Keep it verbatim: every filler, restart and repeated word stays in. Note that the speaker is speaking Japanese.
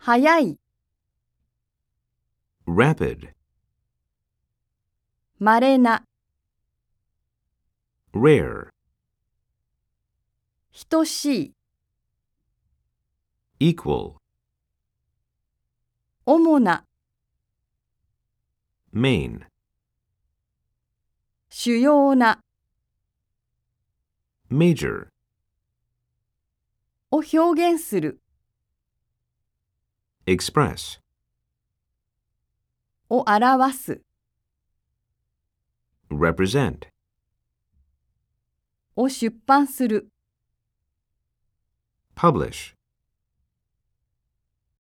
早い、 rapid, 稀な、 rare, 等しい、 equal, 主な、 main, 主要な、 major, を表現する、 express, を表す、 represent, を出版する。 publish.